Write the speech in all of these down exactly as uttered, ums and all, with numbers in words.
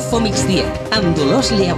Info Migdia, amb Dolors Lleó.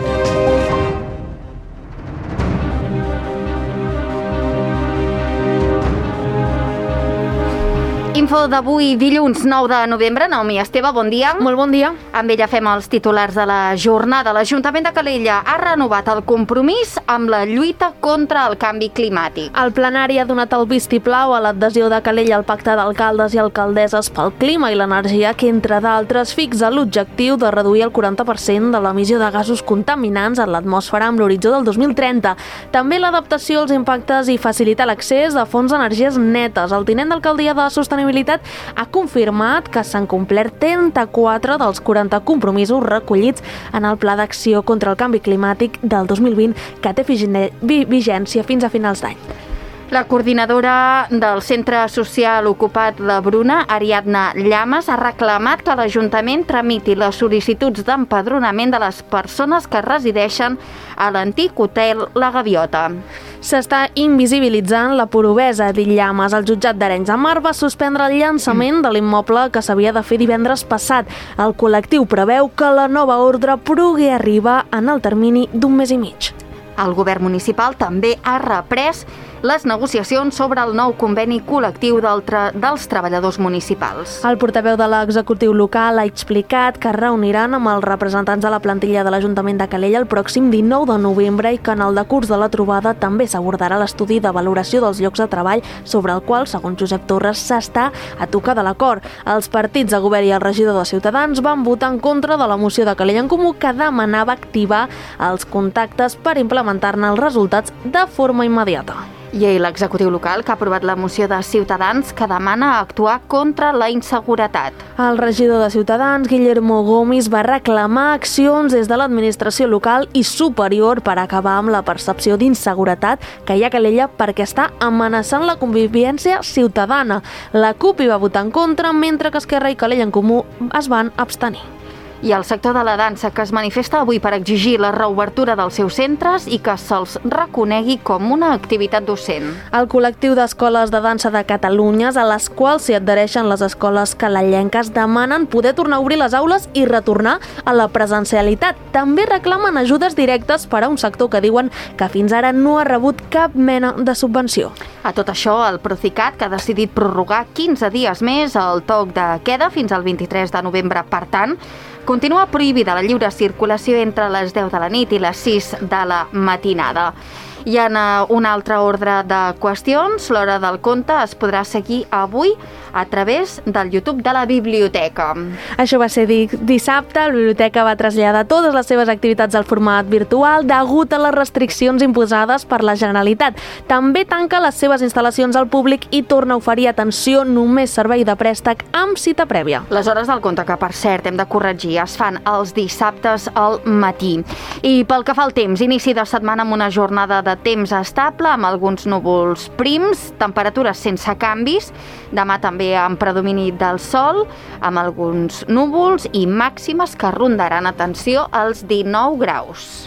Info d'avui, dilluns nou de novembre. Naomi Esteve, bon dia. Molt bon dia. Amb ella fem els titulars de la jornada. L'Ajuntament de Calella ha renovat el compromís amb la lluita contra el canvi climàtic. El plenari ha donat el vistiplau a l'adhesió de Calella al Pacte d'Alcaldes i Alcaldesses pel Clima i l'Energia, que, entre d'altres, fixa l'objectiu de reduir el quaranta per cent de l'emissió de gasos contaminants en l'atmosfera amb l'horitzó del dos mil trenta. També l'adaptació als impactes i facilitar l'accés a fonts d'energies netes. El tinent d'alcaldia de Sostenibilitat ha confirmat que s'han complert trenta-quatre dels quaranta compromisos recollits en el Pla d'Acció contra el Canvi Climàtic del dos mil vint, que té vigència fins a finals d'any. La coordinadora del Centre Social Ocupat La Bruna, Ariadna Llamas, ha reclamat que l'Ajuntament tramiti les sol·licituds d'empadronament de les persones que resideixen a l'antic hotel La Gaviota. S'està invisibilitzant la pobresa, ha dit Llamas. El jutjat d'Arenys de Mar va suspendre el llançament de l'immoble que s'havia de fer divendres passat. El col·lectiu preveu que la nova ordre pugui arribar en el termini d'un mes i mig. El govern municipal també ha reprès les negociacions sobre el nou conveni col·lectiu del tra- dels treballadors municipals. El portaveu de l'executiu local ha explicat que es reuniran amb els representants de la plantilla de l'Ajuntament de Calella el pròxim dinou de novembre i que en el decurs de la trobada també s'abordarà l'estudi de valoració dels llocs de treball, sobre el qual, segons Josep Torres, s'està a tocar de l'acord. Els partits de govern i el regidor de Ciutadans van votar en contra de la moció de Calella en Comú, que demanava activar els contactes per implementar-ne els resultats de forma immediata. I l'executiu local, que ha aprovat la moció de Ciutadans que demana actuar contra la inseguretat. El regidor de Ciutadans, Guillermo Gomis, va reclamar accions des de l'administració local i superior per acabar amb la percepció d'inseguretat que hi ha a Calella, perquè està amenaçant la convivència ciutadana. La CUP hi va votar en contra, mentre que Esquerra i Calella en Comú es van abstenir. I el sector de la dansa, que es manifesta avui per exigir la reobertura dels seus centres i que se'ls reconegui com una activitat docent. El col·lectiu d'escoles de dansa de Catalunya, a les quals s'hi adhereixen les escoles calellenques, demanen poder tornar a obrir les aules i retornar a la presencialitat. També reclamen ajudes directes per a un sector que diuen que fins ara no ha rebut cap mena de subvenció. A tot això, el Procicat, que ha decidit prorrogar quinze dies més el toc de queda fins al vint-i-tres de novembre. Per tant, continua prohibida la lliure circulació entre les deu de la nit i les sis de la matinada. I en un altre ordre de qüestions, l'Hora del Conte es podrà seguir avui a través del YouTube de la biblioteca. Això va ser dissabte. La biblioteca va traslladar totes les seves activitats al format virtual degut a les restriccions imposades per la Generalitat. També tanca les seves instal·lacions al públic i torna a oferir atenció només servei de préstec amb cita prèvia. Les hores del conte, que per cert hem de corregir, es fan els dissabtes al matí. I pel que fa al temps, inici de setmana amb una jornada de temps estable amb alguns núvols prims, temperatures sense canvis, demà també amb predomini del sol, amb alguns núvols i màximes que rondaran, atenció, als dinou graus.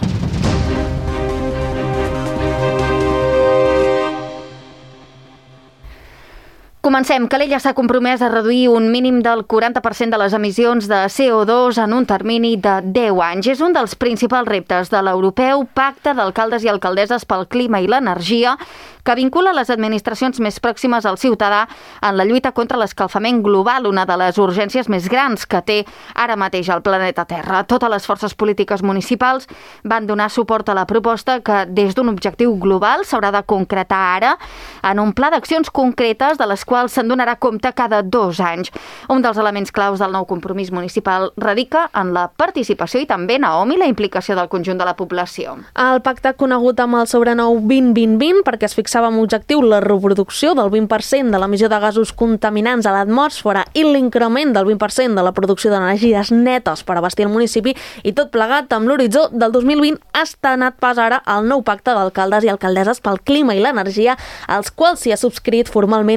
Comencem. Calella s'ha compromès a reduir un mínim del quaranta per cent de les emissions de C O dos en un termini de deu anys. És un dels principals reptes de l'europeu Pacte d'Alcaldes i Alcaldesses pel Clima i l'Energia, que vincula les administracions més pròximes al ciutadà en la lluita contra l'escalfament global, una de les urgències més grans que té ara mateix el planeta Terra. Totes les forces polítiques municipals van donar suport a la proposta, que des d'un objectiu global s'haurà de concretar ara en un pla d'accions concretes de les quals se'n donarà compte cada dos anys. Un dels elements claus del nou compromís municipal radica en la participació i també, Naomi, la implicació del conjunt de la població. El pacte, conegut amb el sobrenom vint vint vint, perquè es fixava amb objectiu la reproducció del vint per cent de l'emissió de gasos contaminants a l'atmosfera i l'increment del vint per cent de la producció d'energies netes per abastir el municipi, i tot plegat amb l'horitzó del dos mil vint, ha estrenat pas ara el nou pacte d'alcaldes i alcaldesses pel clima i l'energia, als quals s'hi ha subscrit formalment l'Ajuntament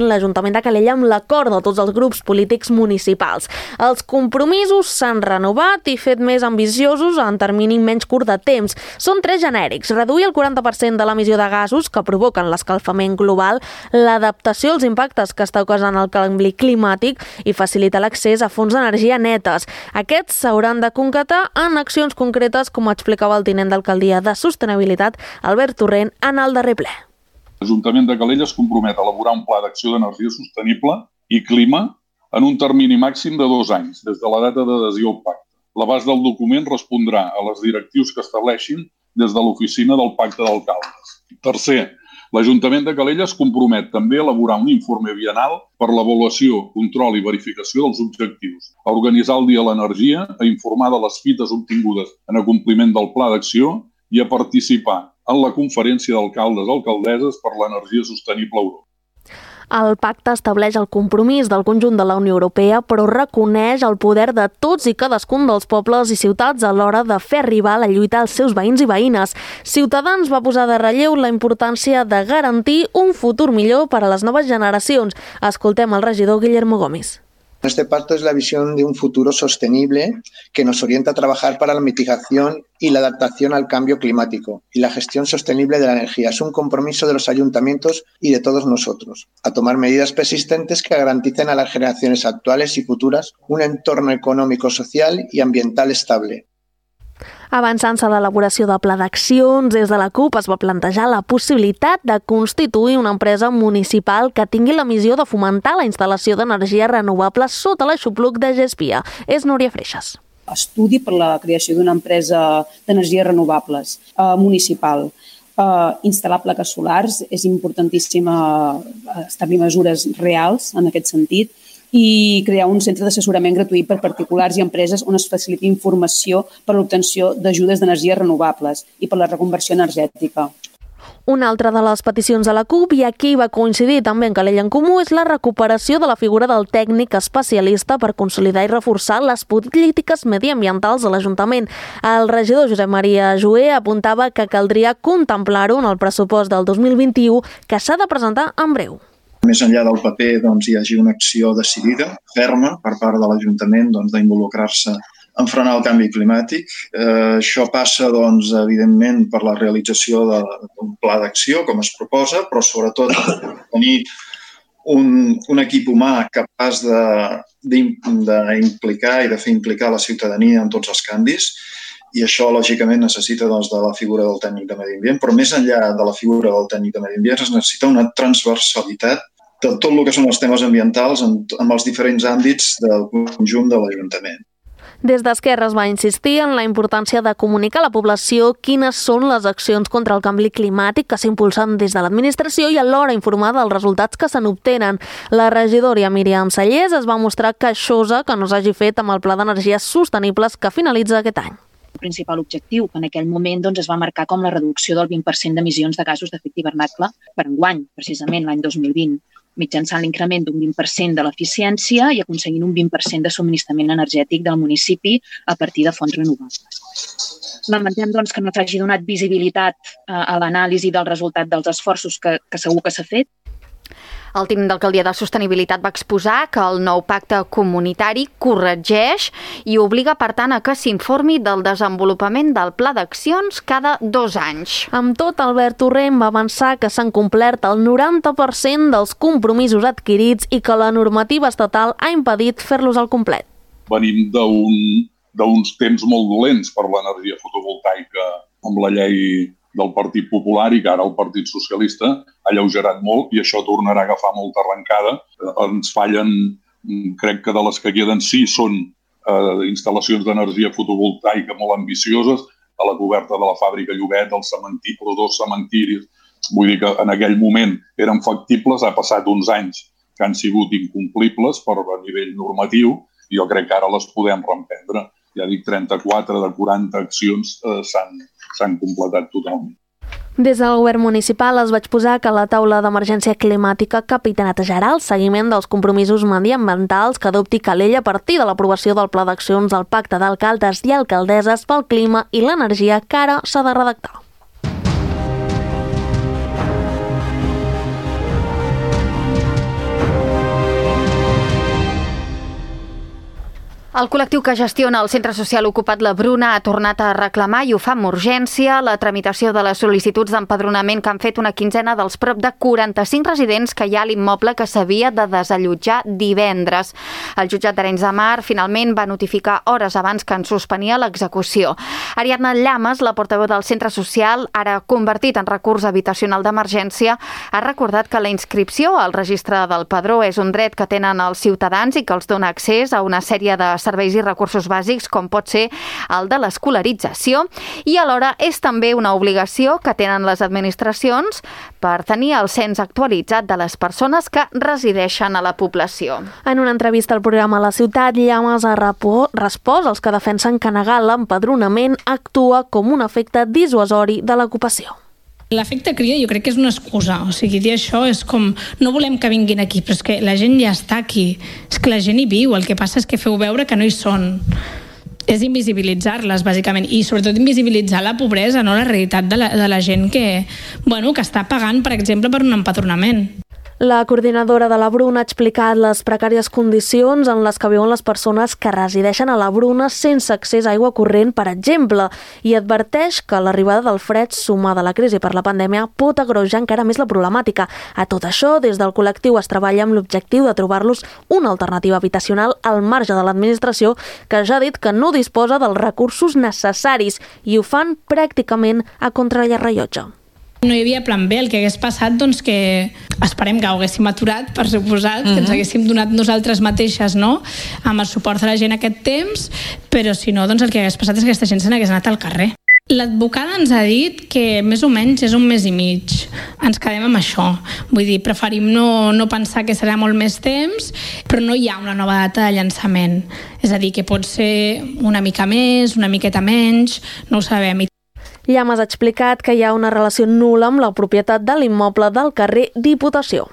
l'Ajuntament de Calella amb l'acord de tots els grups polítics municipals. Els compromisos s'han renovat i fet més ambiciosos en termini menys curt de temps. Són tres genèrics: reduir el quaranta per cent de l'emissió de gasos que provoquen l'escalfament global, l'adaptació als impactes que està causant el canvi climàtic i facilitar l'accés a fonts d'energia netes. Aquests s'hauran de concretar en accions concretes, com explicava el tinent d'alcaldia de Sostenibilitat, Albert Torrent, en el darrer ple. L'Ajuntament de Calella es compromet a elaborar un pla d'acció d'energia sostenible i clima en un termini màxim de dos anys, des de la data d'adhesió al pacte. L'abast del document respondrà a les directrius que estableixin des de l'oficina del Pacte d'Alcaldes. Tercer, l'Ajuntament de Calella es compromet també a elaborar un informe bienal per l'avaluació, control i verificació dels objectius, a organitzar el Dia de l'Energia, a informar de les fites obtingudes en acompliment del pla d'acció i a participar en la Conferència d'Alcaldes i Alcaldesses per l'Energia Sostenible a Europa. El pacte estableix el compromís del conjunt de la Unió Europea, però reconeix el poder de tots i cadascun dels pobles i ciutats a l'hora de fer arribar la lluita als seus veïns i veïnes. Ciutadans va posar de relleu la importància de garantir un futur millor per a les noves generacions. Escoltem el regidor Guillermo Gómez. Este pacto es la visión de un futuro sostenible que nos orienta a trabajar para la mitigación y la adaptación al cambio climático y la gestión sostenible de la energía. Es un compromiso de los ayuntamientos y de todos nosotros, a tomar medidas persistentes que garanticen a las generaciones actuales y futuras un entorno económico, social y ambiental estable. Avançant-se a l'elaboració de pla d'accions, des de la CUP es va plantejar la possibilitat de constituir una empresa municipal que tingui la missió de fomentar la instal·lació d'energies renovables sota l'aixopluc de Gespia. És Núria Freixas. Estudi per la creació d'una empresa d'energies renovables eh, municipal. Uh, instal·lar plaques solars, és importantíssim uh, establir mesures reals en aquest sentit, i crear un centre d'assessorament gratuït per particulars i empreses on es faciliti informació per l'obtenció d'ajudes d'energies renovables i per la reconversió energètica. Una altra de les peticions de la CUP, i aquí va coincidir també en Calella en Comú, és la recuperació de la figura del tècnic especialista per consolidar i reforçar les polítiques mediambientals de l'Ajuntament. El regidor Josep Maria Joé apuntava que caldria contemplar-ho en el pressupost del dos mil vint-i-u, que s'ha de presentar en breu. Més enllà del paper, doncs, hi hagi una acció decidida, ferma, per part de l'Ajuntament, doncs, d'involucrar-se en frenar el canvi climàtic. Eh, això passa, doncs, evidentment, per la realització d'un pla d'acció, com es proposa, però sobretot tenir un, un equip humà capaç d'implicar i de fer implicar la ciutadania en tots els canvis. I això, lògicament, necessita doncs, de la figura del tècnic de medi ambient, però més enllà de la figura del tècnic de medi ambient es necessita una transversalitat de tot el que són els temes ambientals en, en els diferents àmbits del conjunt de l'Ajuntament. Des d'Esquerra es va insistir en la importància de comunicar a la població quines són les accions contra el canvi climàtic que s'impulsen des de l'administració i alhora informar dels resultats que se n'obtenen. La regidora Míriam Sallés es va mostrar queixosa que no s'hagi fet amb el Pla d'Energies Sostenibles que finalitza aquest any. El principal objectiu, que en aquell moment doncs, es va marcar com la reducció del vint per cent d'emissions de gasos d'efecte hivernacle per enguany, precisament l'any dos mil vint, mitjançant l'increment d'un vint per cent de l'eficiència i aconseguint un vint per cent de subministrament energètic del municipi a partir de fonts renovables. Lamentem doncs, que no s'hagi donat visibilitat a l'anàlisi del resultat dels esforços que, que segur que s'ha fet. El tinent d'alcaldia de Sostenibilitat va exposar que el nou pacte comunitari corregeix i obliga, per tant, a que s'informi del desenvolupament del pla d'accions cada dos anys. Amb tot, Albert Torrent va avançar que s'han complert el noranta per cent dels compromisos adquirits i que la normativa estatal ha impedit fer-los al complet. Venim d'un, d'uns temps molt dolents per l'energia fotovoltaica amb la llei del Partit Popular i que ara el Partit Socialista ha alleugerat molt i això tornarà a agafar molta arrencada. Ens fallen, crec que de les que queden sí, són eh, instal·lacions d'energia fotovoltaica molt ambicioses, a la coberta de la fàbrica Llobet, el cementiri, els dos cementiris. Vull dir que en aquell moment eren factibles, ha passat uns anys que han sigut incomplibles per a nivell normatiu i jo crec que ara les podem reemprendre. Ja dic, trenta-quatre de quaranta accions eh, s'han completat totalment. Des del govern municipal es va exposar que la taula d'emergència climàtica capitanejarà el seguiment dels compromisos mediambientals que adopti Calella a partir de l'aprovació del Pla d'Accions del Pacte d'Alcaldes i Alcaldesses pel Clima i l'Energia que ara s'ha de redactar. El col·lectiu que gestiona el centre social ocupat La Bruna ha tornat a reclamar, i ho fa amb urgència, la tramitació de les sol·licituds d'empadronament que han fet una quinzena dels prop de quaranta-cinc residents que hi ha a l'immoble que s'havia de desallotjar divendres. El jutjat d'Arenys de Mar finalment va notificar hores abans que en suspenia l'execució. Ariadna Llamas, la portaveu del centre social, ara convertit en recurs habitacional d'emergència, ha recordat que la inscripció al registre del padró és un dret que tenen els ciutadans i que els dona accés a una sèrie de serveis i recursos bàsics, com pot ser el de l'escolarització, i alhora és també una obligació que tenen les administracions per tenir el cens actualitzat de les persones que resideixen a la població. En una entrevista al programa La Ciutat, Llamas ha respost als que defensen que negar l'empadronament actua com un efecte dissuasori de l'ocupació. L'efecte crida jo crec que és una excusa, o sigui, dir això és com, no volem que vinguin aquí, però és que la gent ja està aquí, és que la gent hi viu, el que passa és que feu veure que no hi són. És invisibilitzar-les, bàsicament, i sobretot invisibilitzar la pobresa, no la realitat de la, de la gent que, bueno, que està pagant, per exemple, per un empadronament. La coordinadora de la Bruna ha explicat les precàries condicions en les que viuen les persones que resideixen a la Bruna sense accés a aigua corrent, per exemple, i adverteix que l'arribada del fred sumada a la crisi per la pandèmia pot agreujar encara més la problemàtica. A tot això, des del col·lectiu es treballa amb l'objectiu de trobar-los una alternativa habitacional al marge de l'administració, que ja ha dit que no disposa dels recursos necessaris i ho fan pràcticament a contrarellotge. No hi havia plan B, el que hagués passat, doncs que esperem que ho haguéssim aturat, per suposat, que ens haguéssim donat nosaltres mateixes, no?, amb el suport de la gent aquest temps, però si no, doncs el que hagués passat és que aquesta gent se n'hagués anat al carrer. L'advocada ens ha dit que més o menys és un mes i mig. Ens quedem amb això. Vull dir, preferim no, no pensar que serà molt més temps, però no hi ha una nova data de llançament. És a dir, que pot ser una mica més, una miqueta menys, no ho sabem. Llamas ha explicat que hi ha una relació nul·la amb la propietat de l'immoble del carrer Diputació.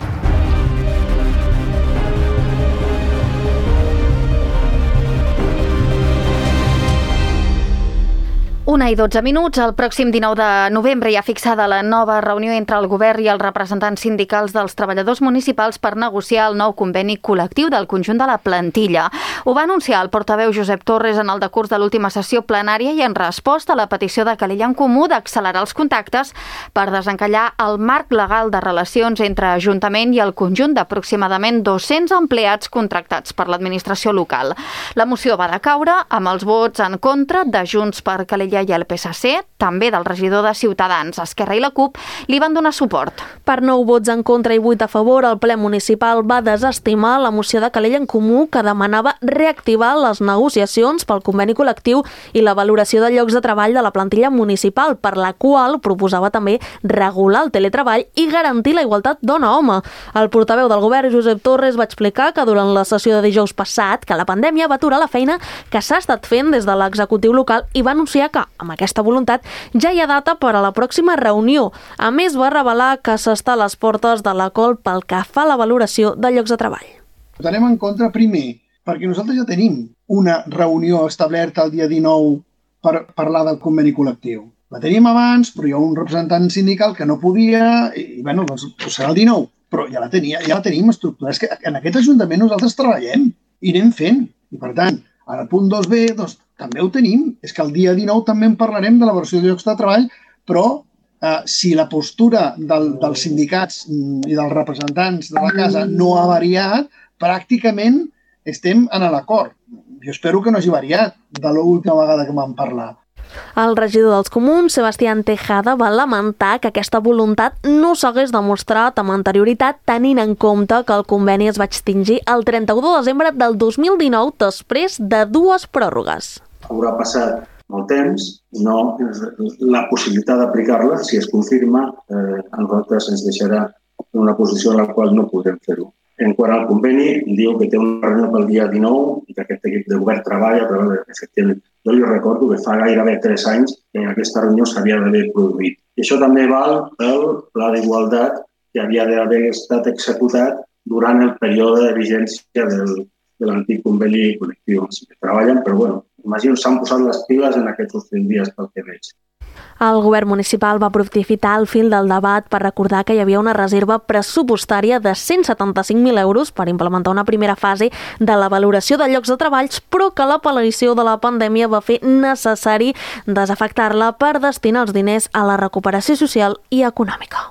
Una i dotze minuts. El pròxim dinou de novembre hi ha fixada la nova reunió entre el govern i els representants sindicals dels treballadors municipals per negociar el nou conveni col·lectiu del conjunt de la plantilla. Ho va anunciar el portaveu Josep Torres en el decurs de l'última sessió plenària i en resposta a la petició de Calella en Comú d'accelerar els contactes per desencallar el marc legal de relacions entre Ajuntament i el conjunt d'aproximadament dos-cents empleats contractats per l'administració local. La moció va decaure amb els vots en contra de Junts per Calella i el P S C, també del regidor de Ciutadans. Esquerra i la CUP li van donar suport. Per nou vots en contra i vuit a favor, el ple municipal va desestimar la moció de Calella en Comú que demanava reactivar les negociacions pel conveni col·lectiu i la valoració de llocs de treball de la plantilla municipal, per la qual proposava també regular el teletreball i garantir la igualtat dona-home. El portaveu del govern, Josep Torres, va explicar que durant la sessió de dijous passat que la pandèmia va aturar la feina que s'ha estat fent des de l'executiu local i va anunciar que amb aquesta voluntat ja hi ha data per a la pròxima reunió. A més, va revelar que s'està a les portes de l'acord pel que fa a la valoració de llocs de treball. Votarem en contra primer, perquè nosaltres ja tenim una reunió establerta el dia dinou per parlar del conveni col·lectiu. La teníem abans, però hi ha un representant sindical que no podia, i bueno, doncs serà el dinou, però ja la, tenia, ja la tenim estructurada. És que en aquest Ajuntament nosaltres treballem i anem fent. I per tant, al punt dos B, doncs, també ho tenim. És que el dia dinou també en parlarem de la versió de llocs de treball, però eh, si la postura del, dels sindicats i dels representants de la casa no ha variat, pràcticament estem en l'acord. Jo espero que no hagi variat de l'última vegada que vam parlar. El regidor dels Comuns, Sebastián Tejada, va lamentar que aquesta voluntat no s'hagués demostrat amb anterioritat, tenint en compte que el conveni es va extingir el trenta-u de desembre del dos mil dinou després de dues pròrrogues. Haurà passat molt temps i no, la possibilitat d'aplicar-la, si es confirma, eh, a nosaltres ens deixarà en una posició en la qual no podrem fer-ho. En quant al conveni, diu que té una reunió pel dia dinou i que aquest equip de govern treballa, però efectivament jo li recordo que fa gairebé tres anys que aquesta reunió s'havia d'haver produït. I això també val pel pla d'igualtat que havia d'haver estat executat durant el període de vigència del, de l'antic conveni col·lectiu. Sí que treballen, però bueno, imagino s'han posat les piles en aquests últims dies pel que veig. El govern municipal va aprofitar el fil del debat per recordar que hi havia una reserva pressupostària de cent setanta-cinc mil euros per implementar una primera fase de la valoració de llocs de treballs, però que l'aparició de la pandèmia va fer necessari desafectar-la per destinar els diners a la recuperació social i econòmica.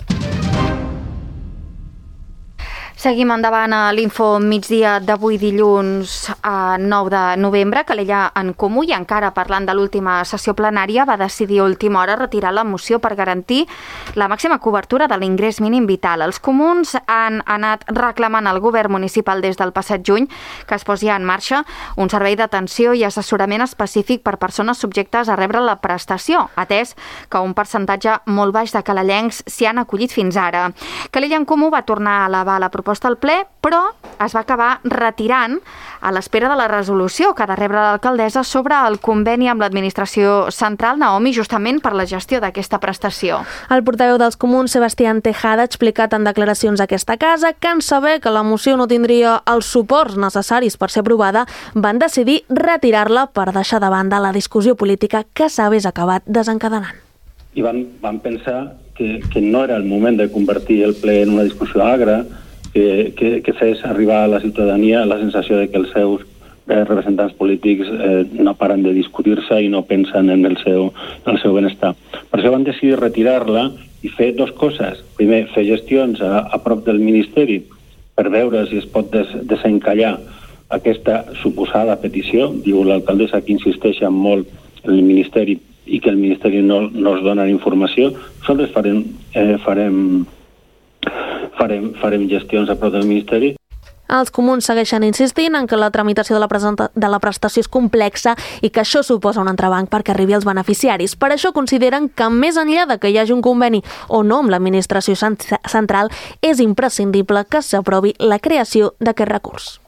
Seguim endavant a l'Info migdia d'avui dilluns a nou de novembre. Calella en Comú, i encara parlant de l'última sessió plenària, va decidir a última hora retirar la moció per garantir la màxima cobertura de l'ingrés mínim vital. Els comuns han anat reclamant al govern municipal des del passat juny que es posi en marxa un servei d'atenció i assessorament específic per persones subjectes a rebre la prestació, atès que un percentatge molt baix de calellencs s'hi han acollit fins ara. Calella en Comú va tornar a elevar la proposta al ple, però es va acabar retirant a l'espera de la resolució que ha de rebre l'alcaldessa sobre el conveni amb l'administració central, Naomi, justament per la gestió d'aquesta prestació. El portaveu dels comuns, Sebastián Tejada, ha explicat en declaracions a aquesta casa que en saber que la moció no tindria els suports necessaris per ser aprovada, van decidir retirar-la per deixar de banda la discussió política que s'hagués acabat desencadenant. I van, van pensar que, que no era el moment de convertir el ple en una discussió agra, Que, que, que fes arribar a la ciutadania la sensació de que els seus eh, representants polítics eh, no paren de discutir-se i no pensen en el seu, en el seu benestar. Per això van decidir retirar-la i fer dues coses. Primer, fer gestions a, a prop del Ministeri per veure si es pot des, desencallar aquesta suposada petició. Diu l'alcaldessa que insisteix molt en el Ministeri i que el Ministeri no, no es dona informació. Nosaltres farem... Eh, farem Farem, farem gestions a prop del Ministeri. Els comuns segueixen insistint en que la tramitació de la, presenta, de la prestació és complexa i que això suposa un entrebanc perquè arribi als beneficiaris. Per això consideren que més enllà de que hi hagi un conveni o no amb l'administració central, és imprescindible que s'aprovi la creació d'aquest recurs.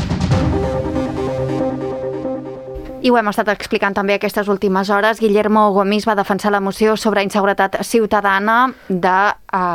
I ho hem estat explicant també aquestes últimes hores. Guillermo Gomis va defensar la moció sobre inseguretat ciutadana del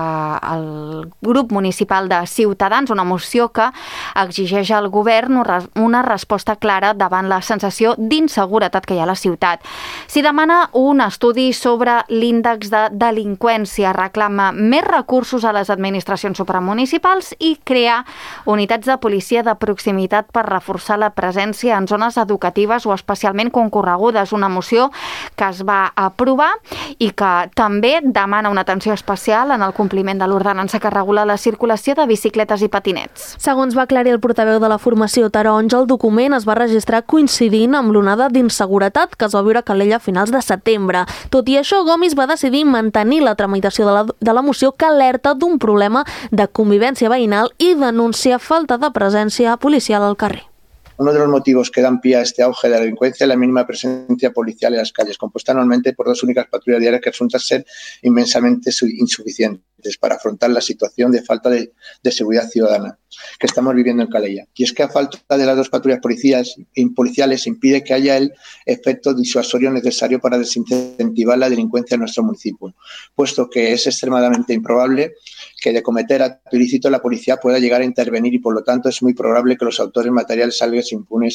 eh, grup municipal de Ciutadans, una moció que exigeix al govern una resposta clara davant la sensació d'inseguretat que hi ha a la ciutat. S'hi demana un estudi sobre l'índex de delinqüència, reclama més recursos a les administracions supramunicipals i crear unitats de policia de proximitat per reforçar la presència en zones educatives o especialment concorregudes, una moció que es va aprovar i que també demana una atenció especial en el compliment de l'ordenança que regula la circulació de bicicletes i patinets. Segons va aclarir el portaveu de la formació Taronja, el document es va registrar coincidint amb l'onada d'inseguretat que es va viure a Calella a finals de setembre. Tot i això, Gomis va decidir mantenir la tramitació de la, de la moció que alerta d'un problema de convivència veïnal i denuncia falta de presència policial al carrer. Uno de los motivos que dan pie a este auge de la delincuencia es la mínima presencia policial en las calles, compuesta anualmente por dos únicas patrullas diarias que resultan ser inmensamente insuficientes para afrontar la situación de falta de, de seguridad ciudadana que estamos viviendo en Calella. Y es que a falta de las dos patrullas policiales, policiales impide que haya el efecto disuasorio necesario para desincentivar la delincuencia en nuestro municipio, puesto que es extremadamente improbable que de cometer acto ilícito la policía pueda llegar a intervenir y por lo tanto es muy probable que los autores materiales salgan impunes.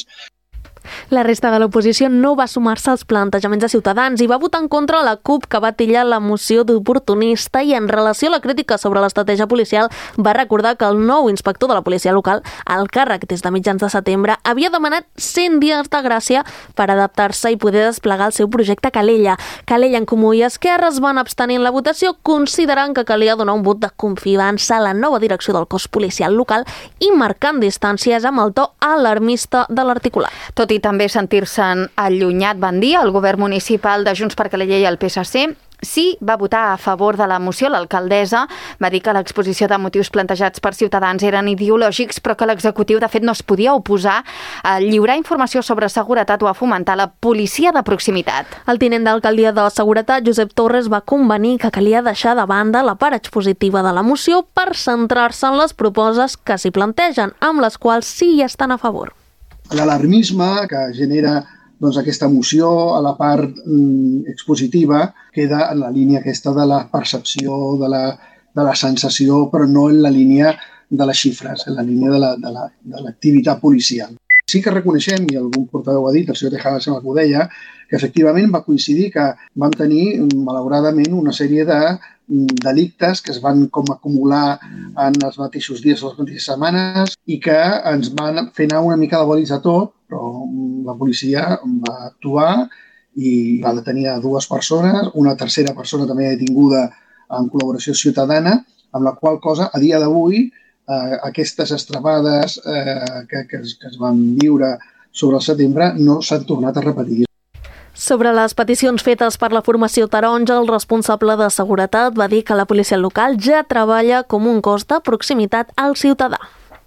La resta de l'oposició no va sumar-se als plantejaments de Ciutadans i va votar en contra la CUP, que va titllar la moció d'oportunista, i en relació a la crítica sobre l'estratègia policial va recordar que el nou inspector de la policia local, al càrrec des de mitjans de setembre, havia demanat cent dies de gràcia per adaptar-se i poder desplegar el seu projecte Calella. Calella en Comú i Esquerra es van abstenir en la votació, considerant que calia donar un vot de confiança a la nova direcció del cos policial local i marcant distàncies amb el to alarmista de l'articulat. Tot i també sentir-se'n allunyat, van dir, el govern municipal de Junts per Calella i el P S C sí va votar a favor de la moció. L'alcaldessa va dir que l'exposició de motius plantejats per Ciutadans eren ideològics, però que l'executiu, de fet, no es podia oposar a lliurar informació sobre seguretat o a fomentar la policia de proximitat. El tinent d'alcaldia de Seguretat, Josep Torres, va convenir que calia deixar de banda la part expositiva de la moció per centrar-se en les propostes que s'hi plantegen, amb les quals sí hi estan a favor. L'alarmisme que genera doncs, aquesta moció a la part mm, expositiva queda en la línia aquesta de la percepció, de la, de la sensació, però no en la línia de les xifres, en la línia de la, de la, de l'activitat policial. Sí que reconeixem, i algun portaveu ha dit, el senyor Tejada sembla que ho deia, que efectivament va coincidir que vam tenir, malauradament, una sèrie de delictes que es van com acumular en els mateixos dies o les mateixes setmanes i que ens van fer anar una mica de bolis a tot, però la policia va actuar i va detenir a dues persones, una tercera persona també detinguda en col·laboració ciutadana, amb la qual cosa, a dia d'avui, eh, aquestes estrapades eh, que, que, es, que es van viure sobre el setembre no s'han tornat a repetir. Sobre les peticions fetes per la formació taronja, el responsable de seguretat va dir que la policia local ja treballa com un cos de proximitat al ciutadà.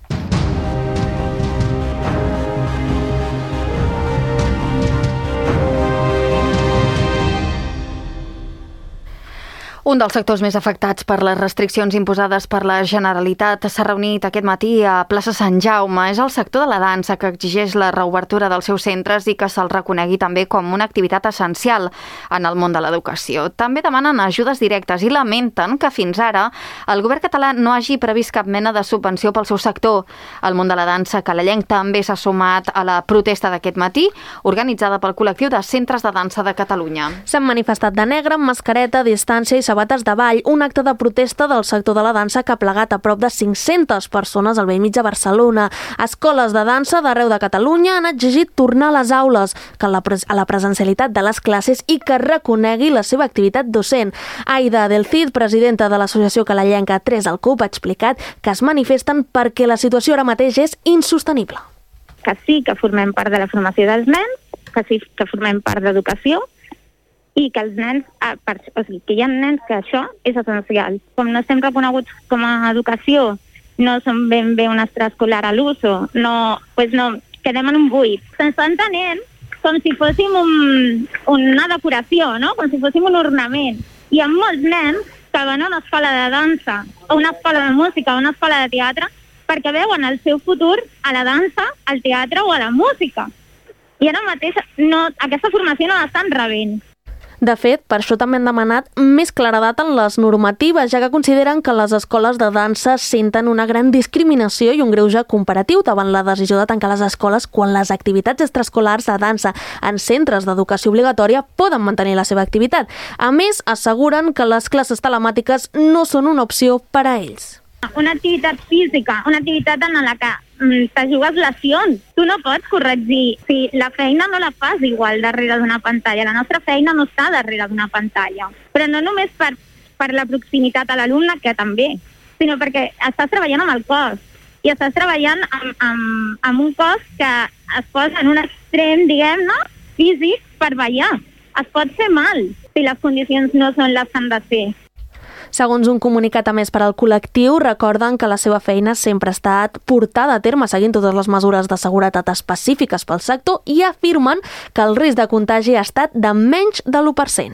Un dels sectors més afectats per les restriccions imposades per la Generalitat s'ha reunit aquest matí a Plaça Sant Jaume. És el sector de la dansa que exigeix la reobertura dels seus centres i que se'l reconegui també com una activitat essencial en el món de l'educació. També demanen ajudes directes i lamenten que fins ara el govern català no hagi previst cap mena de subvenció pel seu sector. El món de la dansa calellenc també s'ha sumat a la protesta d'aquest matí, organitzada pel col·lectiu de centres de dansa de Catalunya. S'han manifestat de negre, amb mascareta, distància i sabates de ball, un acte de protesta del sector de la dansa que ha plegat a prop de cinc-centes persones al bell mig de Barcelona. Escoles de dansa d'arreu de Catalunya han exigit tornar a les aules, que a la, pres a la presencialitat de les classes i que reconegui la seva activitat docent. Aida del Cid, presidenta de l'associació calellenca tres al C U P, ha explicat que es manifesten perquè la situació ara mateix és insostenible. Que sí que formem part de la formació dels nens, que sí que formem part d'educació, i que els nens, o sigui, que hi ha nens que això és essencial. Com no estem reconeguts com a educació, no som ben bé un extraescolar a l'uso, no, pues no, quedem en un buit. Se'ns està entenent com si fóssim un, una decoració, no? Com si fóssim un ornament. Hi ha molts nens que van a una escola de dansa, o una escola de música, o una escola de teatre, perquè veuen el seu futur a la dansa, al teatre o a la música. I ara mateix no, aquesta formació no l'estan rebent. De fet, per això també han demanat més claredat en les normatives, ja que consideren que les escoles de dansa senten una gran discriminació i un greuge comparatiu davant la decisió de tancar les escoles quan les activitats extraescolars de dansa en centres d'educació obligatòria poden mantenir la seva activitat. A més, asseguren que les classes telemàtiques no són una opció per a ells. Una activitat física, una activitat en la que mm, te jugues lesions. Tu no pots corregir. Si la feina no la fas igual darrere d'una pantalla. La nostra feina no està darrere d'una pantalla. Però no només per, per la proximitat a l'alumne, que també, sinó perquè estàs treballant amb el cos. I estàs treballant amb, amb, amb un cos que es posa en un extrem, diguem, no? físic, per ballar. Es pot fer mal si les condicions no són les que han de ser. Segons un comunicat a més per al col·lectiu, recorden que la seva feina sempre ha estat portada a terme seguint totes les mesures de seguretat específiques pel sector i afirmen que el risc de contagi ha estat de menys de l'u per cent.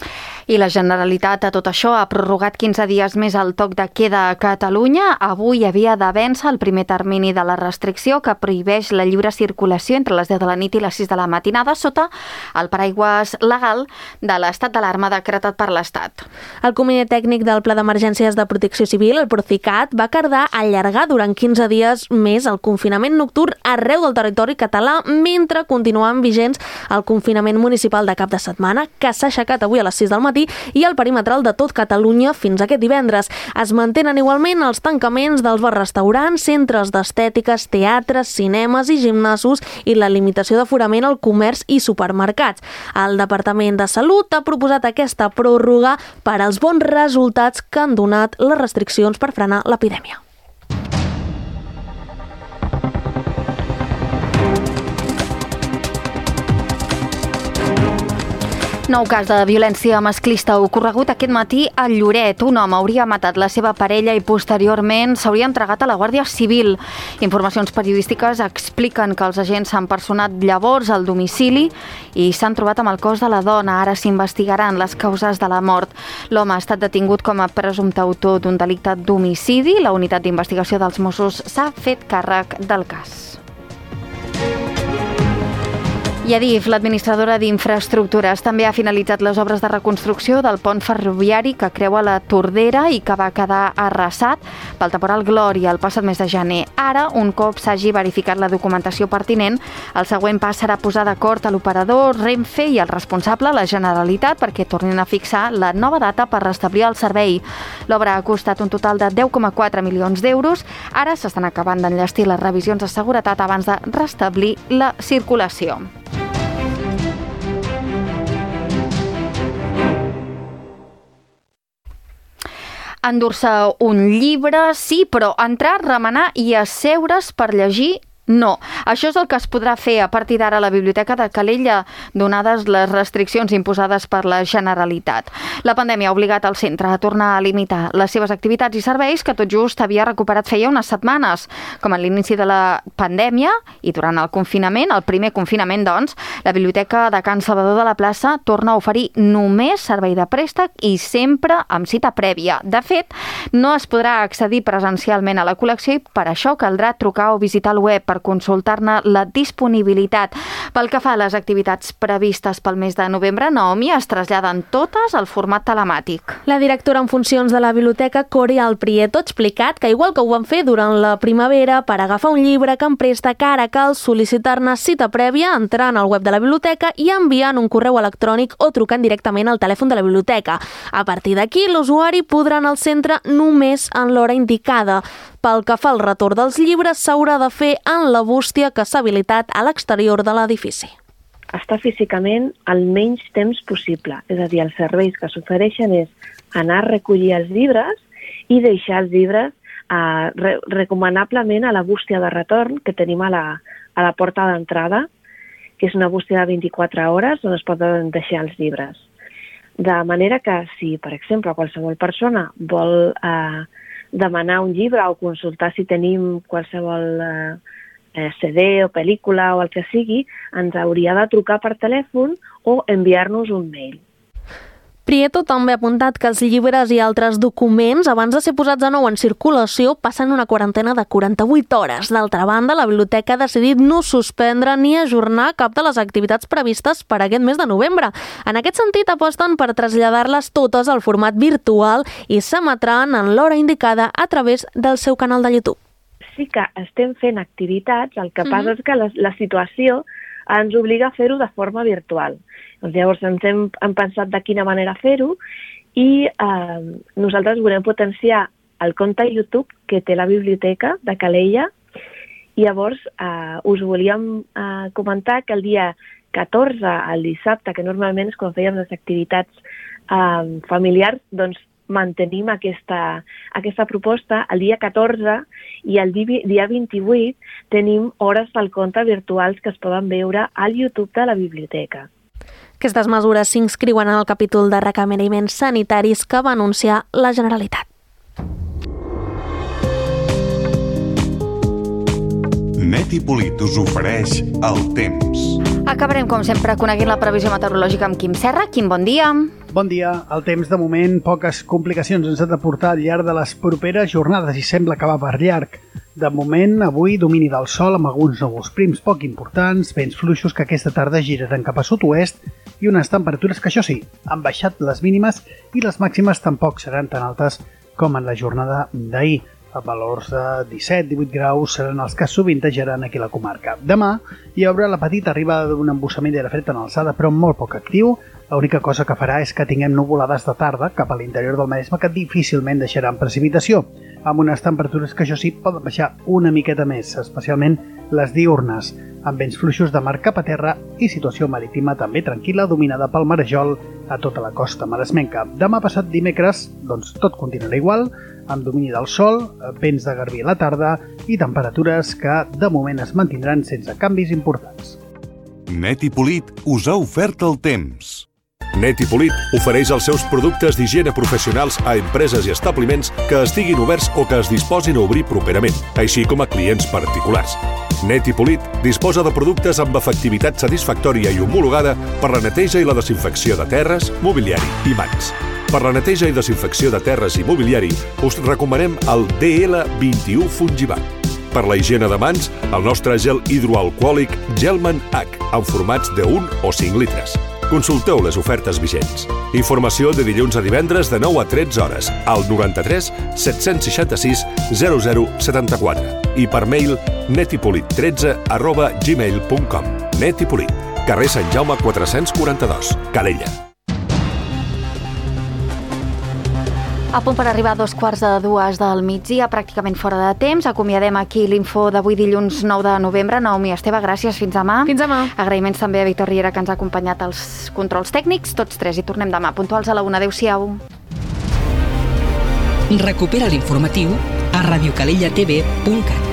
I la Generalitat, a tot això, ha prorrogat quinze dies més el toc de queda a Catalunya. Avui havia de vèncer el primer termini de la restricció que prohibeix la lliure circulació entre les deu de la nit i les sis de la matinada sota el paraigües legal de l'estat d'alarma decretat per l'Estat. El Comitè Tècnic del Pla d'Emergències de Protecció Civil, el Procicat, va acordar allargar durant quinze dies més el confinament nocturn arreu del territori català mentre continuen vigents el confinament municipal de cap de setmana, que s'ha aixecat avui a les sis del matí, i el perimetral de tot Catalunya fins aquest divendres. Es mantenen igualment els tancaments dels bars-restaurants, centres d'estètiques, teatres, cinemes i gimnasos i la limitació d'aforament al comerç i supermercats. El Departament de Salut ha proposat aquesta pròrroga per als bons resultats que han donat les restriccions per frenar l'epidèmia. Nou cas de violència masclista ocorregut aquest matí a Lloret. Un home hauria matat la seva parella i posteriorment s'hauria entregat a la Guàrdia Civil. Informacions periodístiques expliquen que els agents s'han personat llavors al domicili i s'han trobat amb el cos de la dona. Ara s'investigaran les causes de la mort. L'home ha estat detingut com a presumpte autor d'un delicte d'homicidi. La unitat d'investigació dels Mossos s'ha fet càrrec del cas. I Adif, l'administradora d'infraestructures, també ha finalitzat les obres de reconstrucció del pont ferroviari que creua la Tordera i que va quedar arrasat pel temporal Glòria el passat mes de gener. Ara, un cop s'hagi verificat la documentació pertinent, el següent pas serà posar d'acord a l'operador Renfe i el responsable, la Generalitat, perquè tornin a fixar la nova data per restablir el servei. L'obra ha costat un total de deu coma quatre milions d'euros. Ara s'estan acabant d'enllestir les revisions de seguretat abans de restablir la circulació. Endur-se un llibre, sí, però entrar, remenar i asseure's per llegir, no. Això és el que es podrà fer a partir d'ara a la Biblioteca de Calella, donades les restriccions imposades per la Generalitat. La pandèmia ha obligat el centre a tornar a limitar les seves activitats i serveis que tot just havia recuperat feia unes setmanes. Com a l'inici de la pandèmia i durant el confinament, el primer confinament, doncs, la Biblioteca de Can Salvador de la Plaça torna a oferir només servei de préstec i sempre amb cita prèvia. De fet, no es podrà accedir presencialment a la col·lecció i per això caldrà trucar o visitar el web per consultar-ne la disponibilitat. Pel que fa a les activitats previstes pel mes de novembre, Naomi, es traslladen totes al format telemàtic. La directora en funcions de la biblioteca, Corial Prieto, ha explicat que igual que ho van fer durant la primavera, per agafar un llibre que en préstec ara cal sol·licitar-ne cita prèvia entrant al web de la biblioteca i enviant un correu electrònic o trucant directament al telèfon de la biblioteca. A partir d'aquí, l'usuari podrà anar al centre només en l'hora indicada. Pel que fa al retorn dels llibres, s'haurà de fer en la bústia que s'ha habilitat a l'exterior de l'edifici. Estar físicament el menys temps possible. És a dir, els serveis que s'ofereixen és anar a recollir els llibres i deixar els llibres eh, re recomanablement a la bústia de retorn que tenim a la, a la porta d'entrada, que és una bústia de vint-i-quatre hores on es poden deixar els llibres. De manera que si, per exemple, qualsevol persona vol eh, demanar un llibre o consultar si tenim qualsevol eh, C D o pel·lícula o el que sigui, ens hauria de trucar per telèfon o enviar-nos un mail. Prieto també ha apuntat que els llibres i altres documents, abans de ser posats de nou en circulació, passen una quarantena de quaranta-vuit hores. D'altra banda, la biblioteca ha decidit no suspendre ni ajornar cap de les activitats previstes per aquest mes de novembre. En aquest sentit, aposten per traslladar-les totes al format virtual i s'emetran en l'hora indicada a través del seu canal de YouTube. Sí que estem fent activitats, el que passa mm-hmm. és que la, la situació ens obliga a fer-ho de forma virtual. Doncs llavors ens hem, hem pensat de quina manera fer-ho i eh, nosaltres volem potenciar el compte YouTube que té la Biblioteca de Calella i llavors eh, us volíem eh, comentar que el dia catorze, el dissabte, que normalment és quan fèiem les activitats eh, familiars, doncs mantenim aquesta, aquesta proposta el dia catorze i el dia vint-i-vuit tenim hores del compte virtuals que es poden veure al YouTube de la biblioteca. Aquestes mesures s'inscriuen en el capítol de requeriments sanitaris que va anunciar la Generalitat. Net i Polit us ofereix el temps. Acabarem, com sempre, coneguent la previsió meteorològica amb Quim Serra. Quim, bon dia. Bon dia. El temps, de moment, poques complicacions ens ha de portar al llarg de les properes jornades i sembla que va per llarg. De moment, avui, domini del sol amb alguns núvols prims poc importants, vents fluixos que aquesta tarda giraran cap a sud-oest i unes temperatures que, això sí, han baixat les mínimes i les màximes tampoc seran tan altes com en la jornada d'ahir. A valors de disset a divuit graus seran els que sovintejaran aquí a la comarca. Demà hi haurà la petita arribada d'un embussament d'aire fred en alçada, però molt poc actiu. L'única cosa que farà és que tinguem nuvolades de tarda cap a l'interior del Maresme que difícilment deixaran precipitació, amb unes temperatures que, això sí, poden baixar una miqueta més, especialment les diurnes, amb vents fluixos de mar cap a terra i situació marítima també tranquil·la, dominada pel marejol a tota la costa maresmenca. Demà passat dimecres, doncs tot continuarà igual, amb domini del sol, vents de garbí a la tarda i temperatures que de moment es mantindran sense canvis importants. Net i Polit us ha ofert el temps. Net i Polit ofereix els seus productes d'higiene professionals a empreses i establiments que estiguin oberts o que es disposin a obrir properament, així com a clients particulars. Net i Polit disposa de productes amb efectivitat satisfactòria i homologada per la neteja i la desinfecció de terres, mobiliari i mans. Per la neteja i desinfecció de terres i mobiliari us recomanem el D L vint-i-u Fungibat. Per la higiene de mans, el nostre gel hidroalcohòlic Gelman H, en formats de un o cinc litres. Consulteu les ofertes vigents. Informació de dilluns a divendres de nou a tretze hores al noranta-tres set-cents seixanta-sis zero zero setanta-quatre i per mail netipolit tretze arroba gmail punt com. Netipolit, carrer Sant Jaume quatre-cents quaranta-dos, Calella. A punt per arribar a dos quarts de dues del migdia, pràcticament fora de temps. Acomiadem aquí l'info d'avui dilluns nou de novembre. Naomi, Esteve, gràcies. Fins demà. Fins demà. Agraïments també a Víctor Riera, que ens ha acompanyat als controls tècnics. Tots tres, i tornem demà, puntuals a la una. Adéu-siau. Recupera l'informatiu a radiocalellatv punt cat.